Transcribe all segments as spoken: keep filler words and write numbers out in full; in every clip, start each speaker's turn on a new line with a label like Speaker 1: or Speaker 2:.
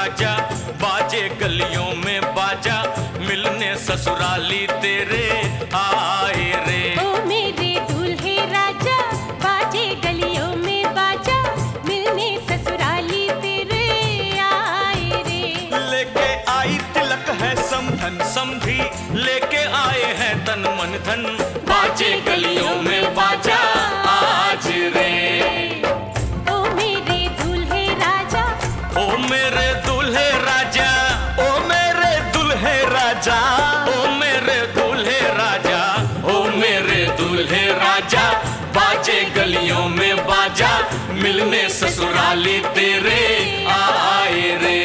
Speaker 1: राजा, बाजे गलियों में बाजा, मिलने ससुराली तेरे आए रे।
Speaker 2: ओ मेरे दूल्हे राजा, बाजे गलियों में बाजा, मिलने ससुराली तेरे आए रे।
Speaker 1: लेके आई तिलक है समधन समधी, लेके आए हैं तन मन धन, बाजे गलियों में बाजा आज रे।
Speaker 2: ओ मेरे दूल्हे राजा,
Speaker 1: ओ मेरे दूल्हे राजा, ओ मेरे दूल्हे राजा, ओ मेरे दूल्हे राजा, ओ मेरे दूल्हे राजा, बाजे गलियों में बाजा, मिलने ससुराली तेरे आए रे।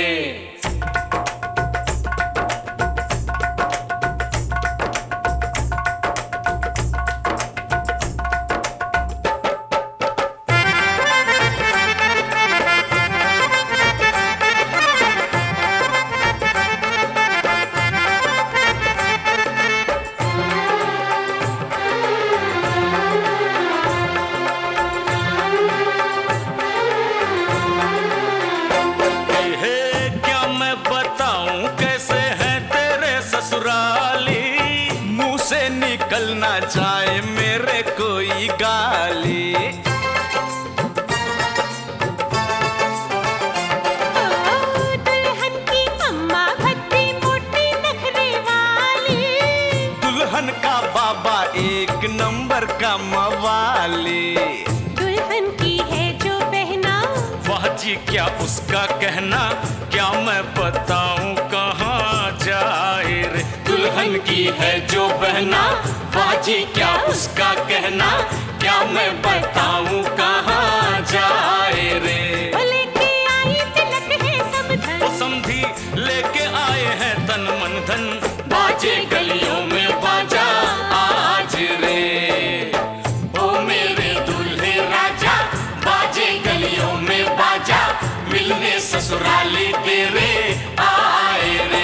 Speaker 1: निकल ना जाए मेरे कोई गाली।
Speaker 2: दुल्हन की अम्मा भद्दी मोटी नखरे वाली,
Speaker 1: दुल्हन का बाबा एक नंबर का मवाली।
Speaker 2: दुल्हन की है जो बहना,
Speaker 1: वाह जी क्या उसका कहना, क्या मैं बताऊं कहाँ जाए रे। दुल्हन की है जो बहना, वाह जी क्या उसका कहना, क्या मैं बताऊं कहाँ जाए रे।
Speaker 2: ओ लेके आई तिलक है समधन,
Speaker 1: ओ समधी लेके आए हैं तन मन धन, बाजे गलियों में बाजा आज रे। ओ मेरे दूल्हे राजा, बाजे गलियों में बाजा, मिलने ससुराली तेरे आए रे।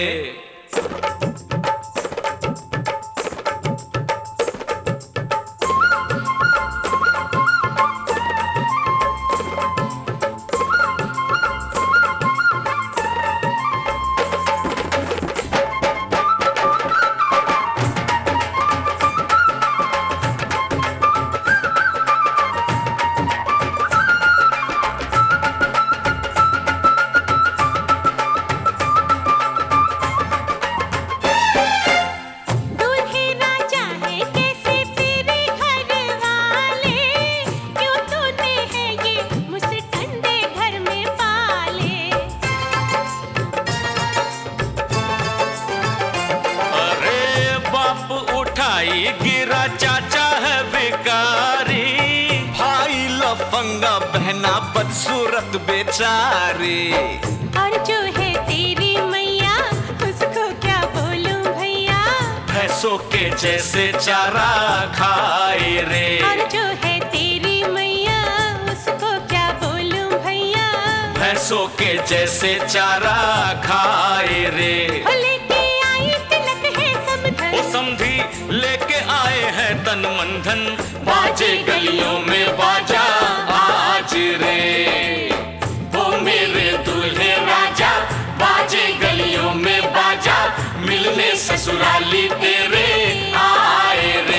Speaker 1: गिरा चाचा है भिखारी, भाई लफंगा बहना बदसूरत बेचारी।
Speaker 2: और जो है तेरी मैया, उसको क्या बोलूं भैया,
Speaker 1: भैंसों के जैसे चारा खाए रे।
Speaker 2: और जो है तेरी मैया, उसको क्या बोलूं भैया,
Speaker 1: भैंसों के जैसे चारा खाए रे।
Speaker 2: लेके आई तिलक है समधन,
Speaker 1: ओ समधी लेके आए हैं तन मन धन, बाजे गलियों में बाजा आज रे। ओ मेरे दूल्हे राजा, बाजे गलियों में बाजा, मिलने ससुराली तेरे आए रे।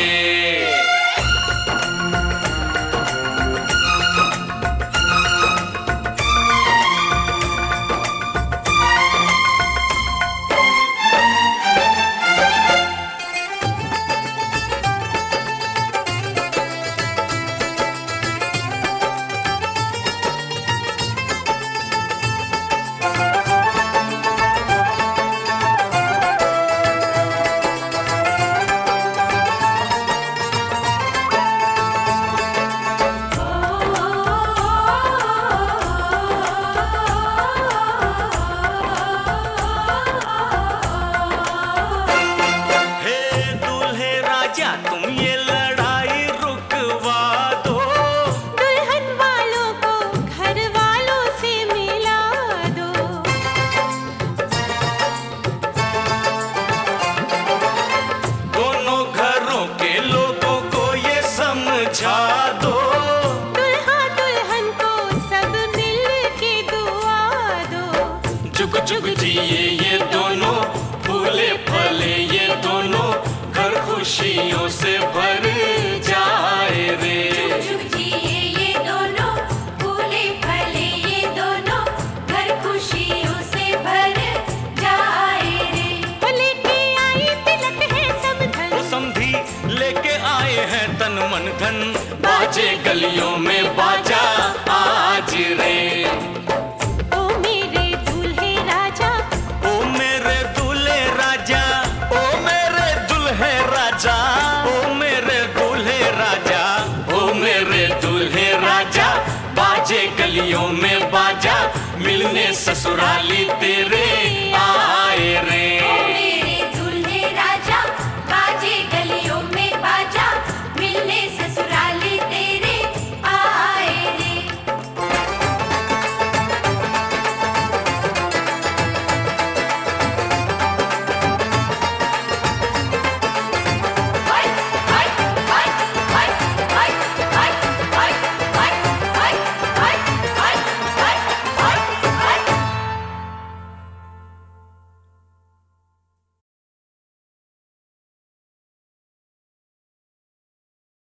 Speaker 1: जुग जुग जिए ये दोनों, फूले फले ये दोनों, घर खुशियों से भर जाए रे।
Speaker 2: जुग जिए ये दोनों, फूले फले ये दोनों, घर खुशियों से भर जाए रे। वो लेके आई तिलक है सब धन,
Speaker 1: वो समधी लेके आए हैं तन मन धन, बाजे गलियों में बाजा आज रे।
Speaker 2: ओ मेरे दूल्हे राजा,
Speaker 1: ओ मेरे दूल्हे राजा, ओ मेरे दूल्हे राजा, ओ मेरे दूल्हे राजा, ओ मेरे दूल्हे राजा, बाजे गलियों में बाजा, मिलने ससुराली तेरे आए रे।